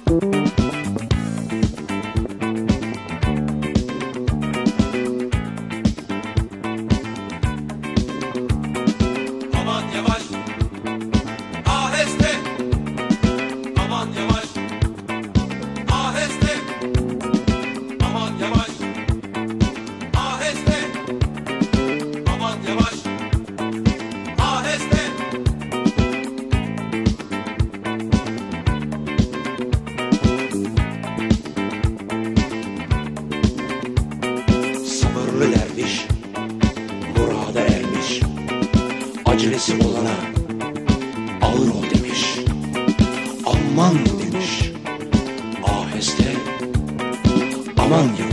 Aman yavaş, aheste. Aman yavaş, aheste. Aman yavaş, aheste. Aman yavaş, aheste. Sabırlı derviş murada ermiş, acelesi olana ağır ol demiş, aman demiş, aheste, aman yavaş.